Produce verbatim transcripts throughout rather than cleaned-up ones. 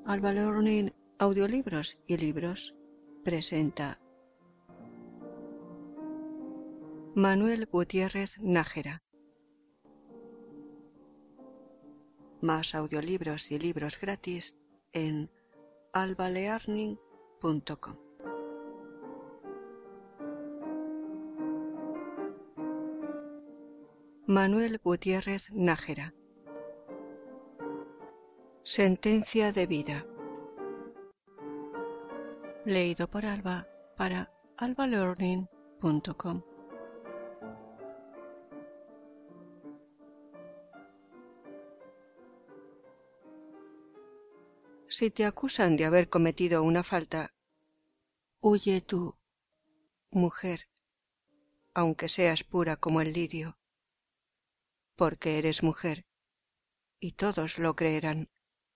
Alba Learning Audiolibros y Libros presenta Manuel Gutiérrez Nájera. Más audiolibros y libros gratis en alba learning punto com. Manuel Gutiérrez Nájera. Sentencia de vida. Leído por Alba para alba learning punto com. Si te acusan de haber cometido una falta, huye tú, mujer, aunque seas pura como el lirio, porque eres mujer, y todos lo creerán.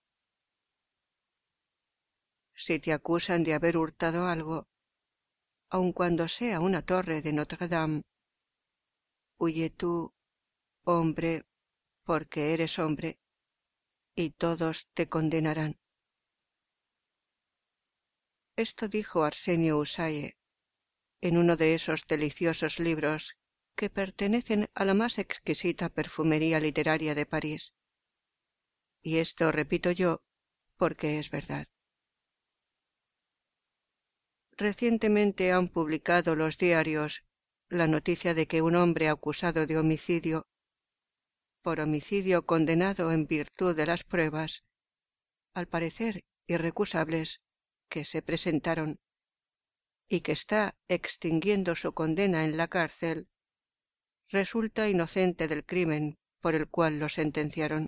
Si te acusan de haber hurtado algo, aun cuando sea una torre de Notre Dame, huye tú, hombre, porque eres hombre, y todos te condenarán. Esto dijo Arsenio Usaye en uno de esos deliciosos libros que pertenecen a la más exquisita perfumería literaria de París. Y esto repito yo porque es verdad. Recientemente han publicado los diarios la noticia de que un hombre acusado de homicidio, por homicidio condenado en virtud de las pruebas, al parecer irrecusables, que se presentaron, y que está extinguiendo su condena en la cárcel, resulta inocente del crimen por el cual lo sentenciaron.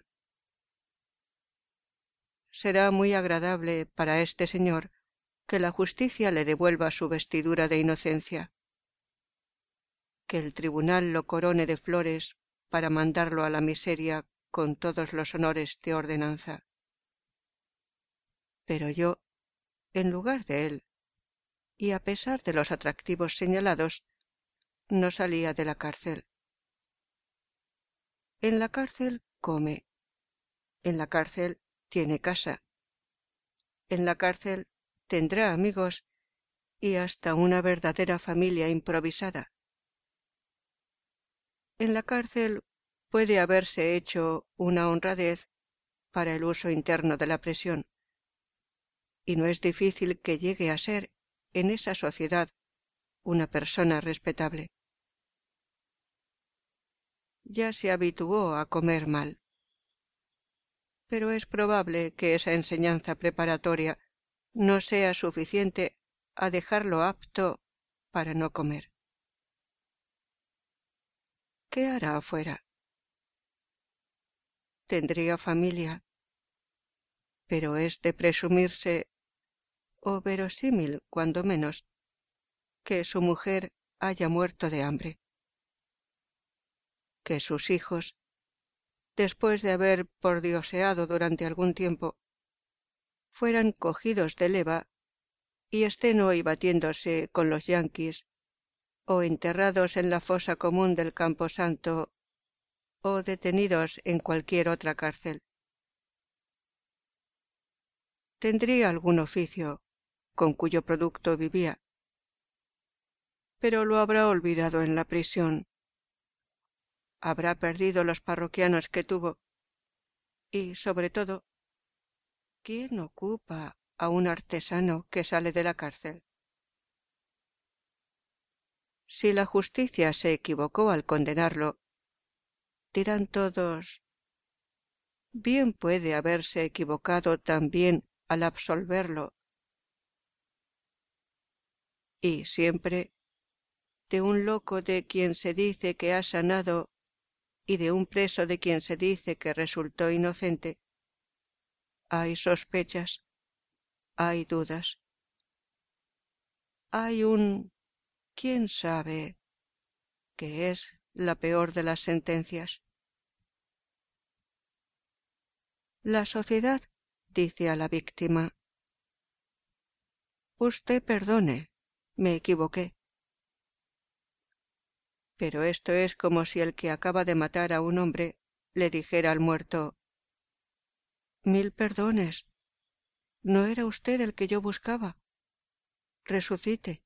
Será muy agradable para este señor que la justicia le devuelva su vestidura de inocencia, que el tribunal lo corone de flores para mandarlo a la miseria con todos los honores de ordenanza. Pero yo, en lugar de él, y a pesar de los atractivos señalados, no salía de la cárcel. En la cárcel come, en la cárcel tiene casa, en la cárcel tendrá amigos y hasta una verdadera familia improvisada. En la cárcel puede haberse hecho una honradez para el uso interno de la prisión, y no es difícil que llegue a ser en esa sociedad una persona respetable. Ya se habituó a comer mal, pero es probable que esa enseñanza preparatoria no sea suficiente a dejarlo apto para no comer. ¿Qué hará afuera? Tendría familia, pero es de presumirse, o verosímil cuando menos, que su mujer haya muerto de hambre, que sus hijos, después de haber pordioseado durante algún tiempo, fueran cogidos de leva y estén hoy batiéndose con los yanquis, o enterrados en la fosa común del Camposanto, o detenidos en cualquier otra cárcel. Tendría algún oficio con cuyo producto vivía, pero lo habrá olvidado en la prisión. Habrá perdido los parroquianos que tuvo, y, sobre todo, ¿quién ocupa a un artesano que sale de la cárcel? Si la justicia se equivocó al condenarlo, dirán todos, bien puede haberse equivocado también al absolverlo. Y siempre, de un loco de quien se dice que ha sanado y de un preso de quien se dice que resultó inocente, hay sospechas, hay dudas, hay un quién sabe, que es la peor de las sentencias. La sociedad dice a la víctima: usted perdone, me equivoqué. Pero esto es como si el que acaba de matar a un hombre le dijera al muerto: mil perdones, no era usted el que yo buscaba. Resucite.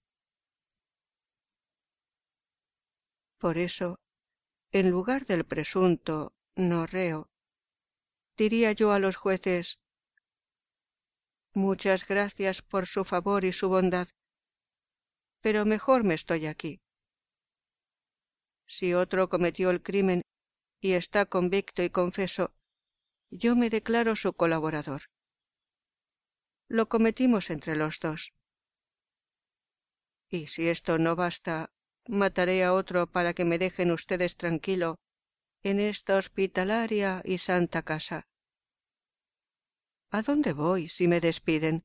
Por eso, en lugar del presunto no reo, diría yo a los jueces: muchas gracias por su favor y su bondad, pero mejor me estoy aquí. Si otro cometió el crimen y está convicto y confeso, yo me declaro su colaborador. Lo cometimos entre los dos. Y si esto no basta, mataré a otro para que me dejen ustedes tranquilo en esta hospitalaria y santa casa. ¿A dónde voy si me despiden?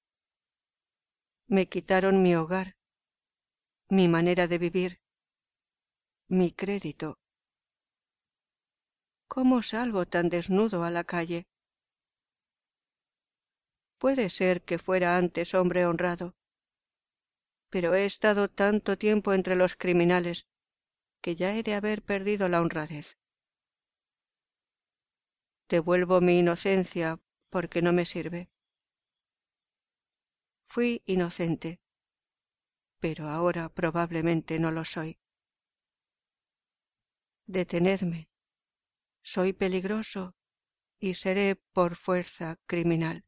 Me quitaron mi hogar, mi manera de vivir, mi crédito. ¿Cómo salgo tan desnudo a la calle? Puede ser que fuera antes hombre honrado, pero he estado tanto tiempo entre los criminales que ya he de haber perdido la honradez. Devuelvo mi inocencia porque no me sirve. Fui inocente, pero ahora probablemente no lo soy. Detenedme. Soy peligroso y seré por fuerza criminal.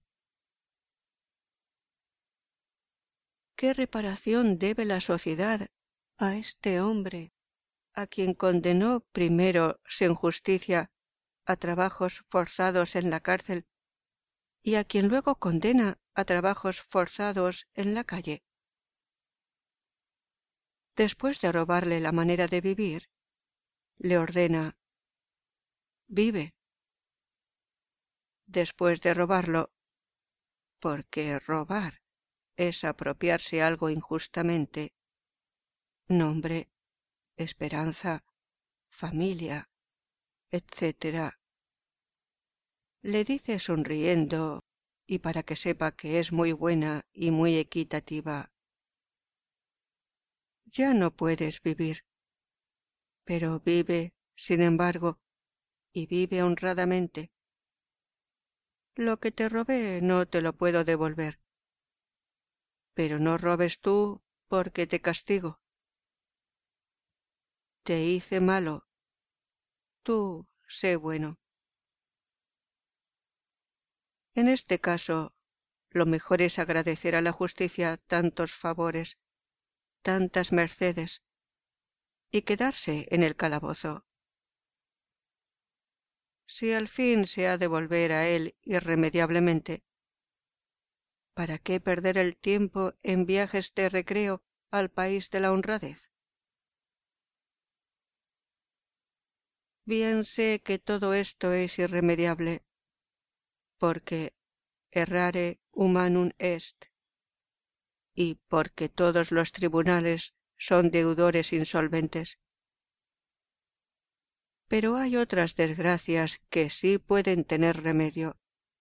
¿Qué reparación debe la sociedad a este hombre, a quien condenó primero sin justicia a trabajos forzados en la cárcel y a quien luego condena a trabajos forzados en la calle? Después de robarle la manera de vivir, le ordena: vive. Después de robarlo, porque robar es apropiarse algo injustamente, nombre, esperanza, familia, etcétera, le dice sonriendo, y para que sepa que es muy buena y muy equitativa: ya no puedes vivir, pero vive, sin embargo, y vive honradamente. Lo que te robé no te lo puedo devolver, pero no robes tú porque te castigo. Te hice malo, tú sé bueno. En este caso, lo mejor es agradecer a la justicia tantos favores, tantas mercedes, y quedarse en el calabozo. Si al fin se ha de volver a él irremediablemente, ¿para qué perder el tiempo en viajes de recreo al país de la honradez? Bien sé que todo esto es irremediable, porque errare humanum est, y porque todos los tribunales son deudores insolventes. Pero hay otras desgracias que sí pueden tener remedio.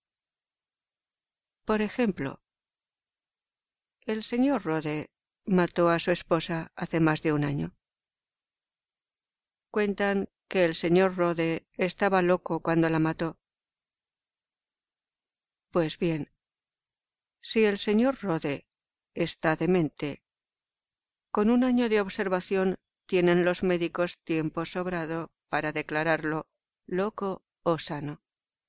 Por ejemplo, el señor Rode mató a su esposa hace más de un año. Cuentan que el señor Rode estaba loco cuando la mató. Pues bien, si el señor Rode está demente, con un año de observación tienen los médicos tiempo sobrado para declararlo loco o sano.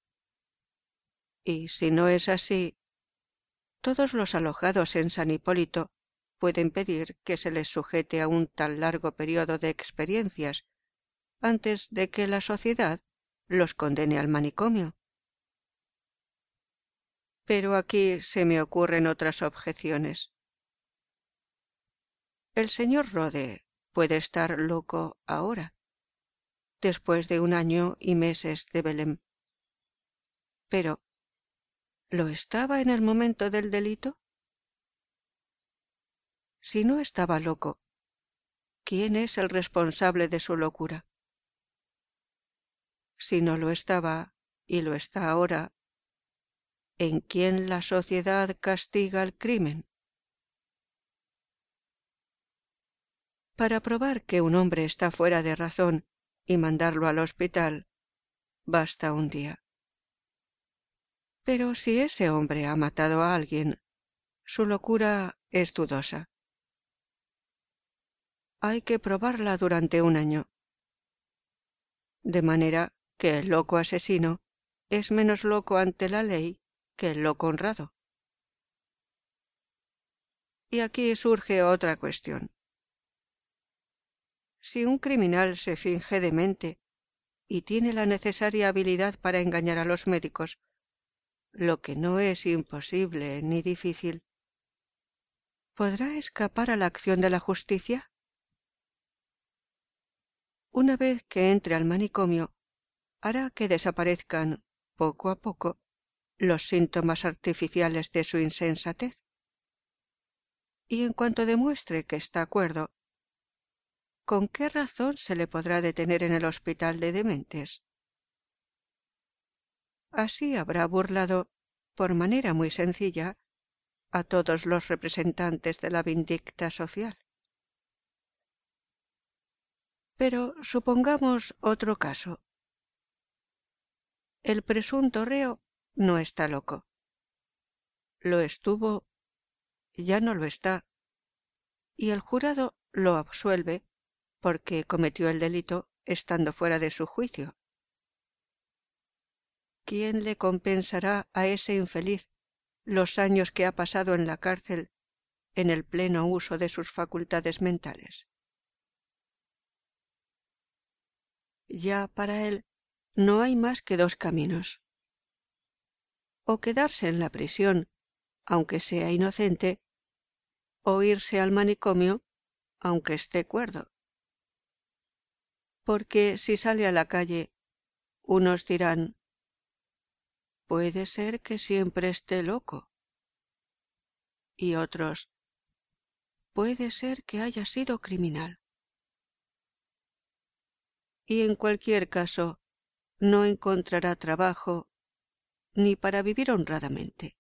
Y si no es así, todos los alojados en San Hipólito pueden pedir que se les sujete a un tan largo periodo de experiencias antes de que la sociedad los condene al manicomio. Pero aquí se me ocurren otras objeciones. El señor Rode puede estar loco ahora, después de un año y meses de Belém. Pero, ¿lo estaba en el momento del delito? Si no estaba loco, ¿quién es el responsable de su locura? Si no lo estaba, y lo está ahora, ¿en quién la sociedad castiga el crimen? Para probar que un hombre está fuera de razón y mandarlo al hospital, basta un día. Pero si ese hombre ha matado a alguien, su locura es dudosa. Hay que probarla durante un año. De manera que el loco asesino es menos loco ante la ley que el loco honrado. Y aquí surge otra cuestión. Si un criminal se finge demente y tiene la necesaria habilidad para engañar a los médicos, lo que no es imposible ni difícil, ¿podrá escapar a la acción de la justicia? Una vez que entre al manicomio, hará que desaparezcan, poco a poco, los síntomas artificiales de su insensatez. Y en cuanto demuestre que está cuerdo, ¿con qué razón se le podrá detener en el hospital de dementes? Así habrá burlado, por manera muy sencilla, a todos los representantes de la vindicta social. Pero supongamos otro caso. El presunto reo no está loco. Lo estuvo, ya no lo está, y el jurado lo absuelve porque cometió el delito estando fuera de su juicio. ¿Quién le compensará a ese infeliz los años que ha pasado en la cárcel en el pleno uso de sus facultades mentales? Ya para él no hay más que dos caminos: o quedarse en la prisión, aunque sea inocente, o irse al manicomio, aunque esté cuerdo. Porque si sale a la calle, unos dirán: puede ser que siempre esté loco, y otros: puede ser que haya sido criminal. Y en cualquier caso, no encontrará trabajo ni para vivir honradamente.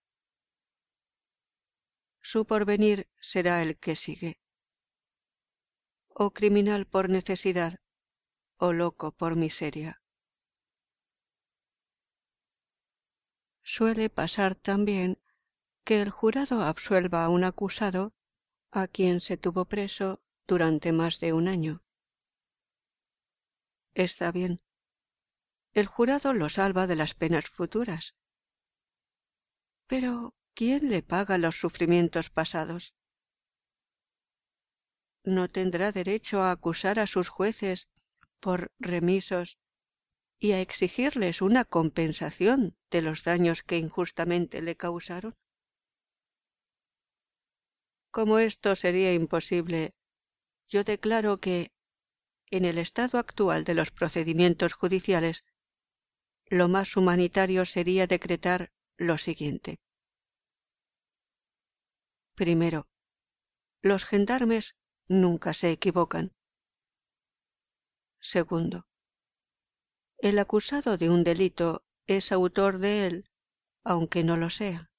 Su porvenir será el que sigue: o criminal por necesidad, o loco por miseria. Suele pasar también que el jurado absuelva a un acusado a quien se tuvo preso durante más de un año. Está bien. El jurado lo salva de las penas futuras. Pero ¿quién le paga los sufrimientos pasados? ¿No tendrá derecho a acusar a sus jueces por remisos y a exigirles una compensación de los daños que injustamente le causaron? Como esto sería imposible, yo declaro que, en el estado actual de los procedimientos judiciales, lo más humanitario sería decretar lo siguiente. Primero, los gendarmes nunca se equivocan. Segundo, el acusado de un delito es autor de él, aunque no lo sea.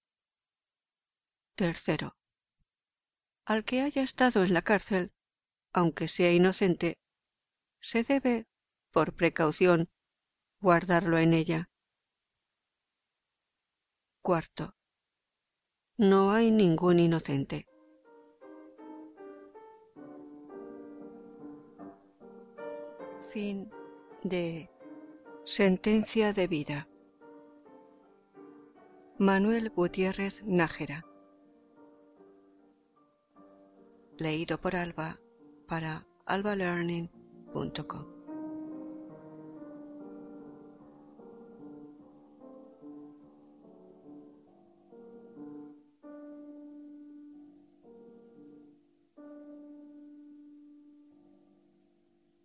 Tercero, al que haya estado en la cárcel, aunque sea inocente, se debe, por precaución, guardarlo en ella. Cuarto, no hay ningún inocente. Fin de Sentencia de vida. Manuel Gutiérrez Nájera. Leído por Alba para alba learning punto com.